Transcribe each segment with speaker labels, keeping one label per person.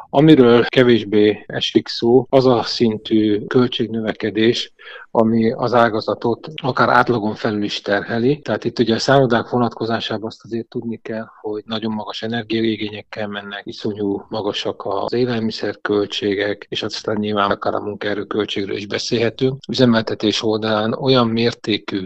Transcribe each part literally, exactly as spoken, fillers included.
Speaker 1: Amiről kevésbé esik szó, az a szintű költségnövekedés, ami az ágazatot akár átlagon felül is terheli. Tehát itt ugye a szállodák vonatkozásában azt azért tudni kell, hogy nagyon magas energiaigényekkel mennek, iszonyú magasak az élelmiszerköltségek, és aztán nyilván akár a munkaerő költségről is beszélhetünk. Üzemeltetés oldalán olyan mértékű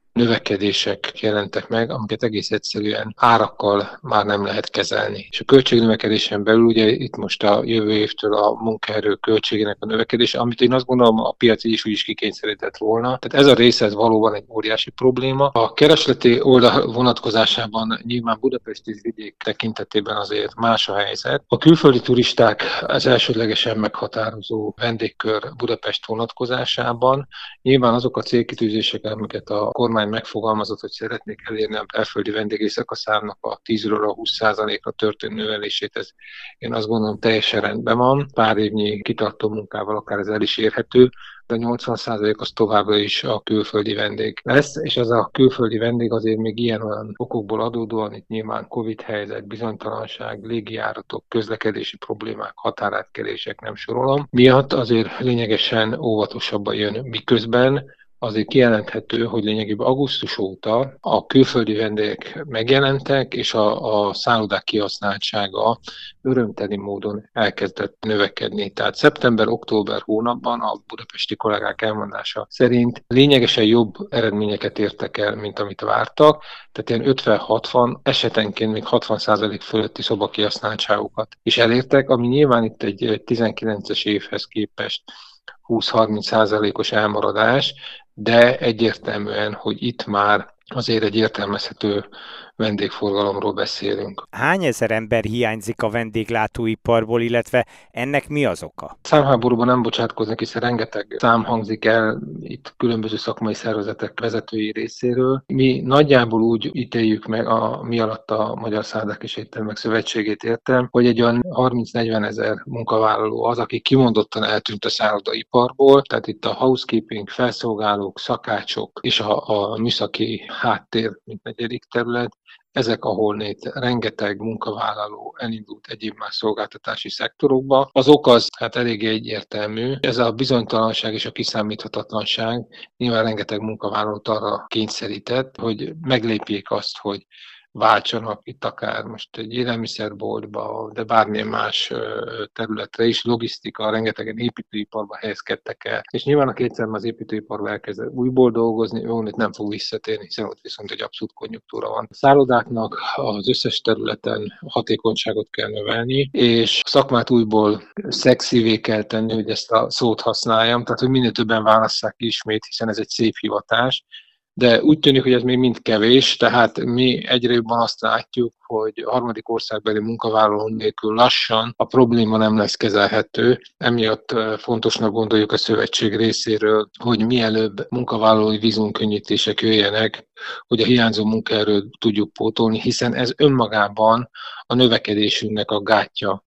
Speaker 1: növekedések jelentek meg, amiket egész egyszerűen árakkal már nem lehet kezelni. És a költségnövekedésen belül ugye itt most a jövő évtől a munkaerő költségének a növekedése, amit én azt gondolom a piac is úgy is kikényszerített volna. Tehát ez a része ez valóban egy óriási probléma. A keresleti oldal vonatkozásában nyilván Budapest és vidék tekintetében azért más a helyzet. A külföldi turisták az elsődlegesen meghatározó vendégkör Budapest vonatkozásában. Nyilván azok a célkitűzések, amiket a kormány megfogalmazott, hogy szeretnék elérni a belföldi vendéglés szakaszának a tízről a húsz százalékra történő növelését, ez én azt gondolom teljesen rendben van. Pár évnyi kitartó munkával akár ez el is érhető, de a nyolcvan százalék az továbbra is a külföldi vendég lesz, és ez a külföldi vendég azért még ilyen-olyan okokból adódóan, itt nyilván Covid helyzet, bizonytalanság, légijáratok, közlekedési problémák, határátkelések, nem sorolom, miatt azért lényegesen óvatosabban jön, miközben azért kijelenthető, hogy lényegében augusztus óta a külföldi vendégek megjelentek, és a, a szállodák kihasználtsága örömteli módon elkezdett növekedni. Tehát szeptember-október hónapban a budapesti kollégák elmondása szerint lényegesen jobb eredményeket értek el, mint amit vártak, tehát ilyen ötven-hatvan, esetenként még hatvan százalék fölötti szobakihasználtságokat is elértek, ami nyilván itt egy tizenkilences évhez képest húsz-harminc százalékos elmaradás, de egyértelműen, hogy itt már azért egy értelmezhető vendégforgalomról beszélünk.
Speaker 2: Hány ezer ember hiányzik a vendéglátóiparból, illetve ennek mi az oka?
Speaker 1: Számháborúban nem bocsátkoznak, hiszen rengeteg szám hangzik el itt különböző szakmai szervezetek vezetői részéről. Mi nagyjából úgy ítéljük meg, a, mi alatt a Magyar Szállodák és Éttermek Szövetségét értem, hogy egy olyan harminc-negyven ezer munkavállaló az, aki kimondottan eltűnt a szállodaiparból, tehát itt a housekeeping, felszolgálók, szakácsok és a, a műszaki háttér, mint negyedik terület, ezek, ahol itt rengeteg munkavállaló elindult egyéb más szolgáltatási szektorokba. Az ok az hát eléggé egyértelmű. Ez a bizonytalanság és a kiszámíthatatlanság nyilván rengeteg munkavállalót arra kényszerített, hogy meglépjék azt, hogy váltsanak itt akár most egy élelmiszerboltba, de bármilyen más területre is, logisztika, rengetegen építőiparba helyezkedtek el. És nyilván a kétszer az építőiparba elkezd újból dolgozni, ő itt nem fog visszatérni, hiszen ott viszont egy abszolút konjunktúra van. A szállodáknak az összes területen hatékonyságot kell növelni, és a szakmát újból szexivé kell tenni, hogy ezt a szót használjam, tehát hogy minél többen válasszák ismét, hiszen ez egy szép hivatás. De úgy tűnik, hogy ez még mind kevés, tehát mi egyre jobban azt látjuk, hogy a harmadik országbeli munkavállaló nélkül lassan a probléma nem lesz kezelhető. Emiatt fontosnak gondoljuk a szövetség részéről, hogy mielőbb munkavállalói vízumkönnyítések jöjjenek, hogy a hiányzó munkaerőt tudjuk pótolni, hiszen ez önmagában a növekedésünknek a gátja.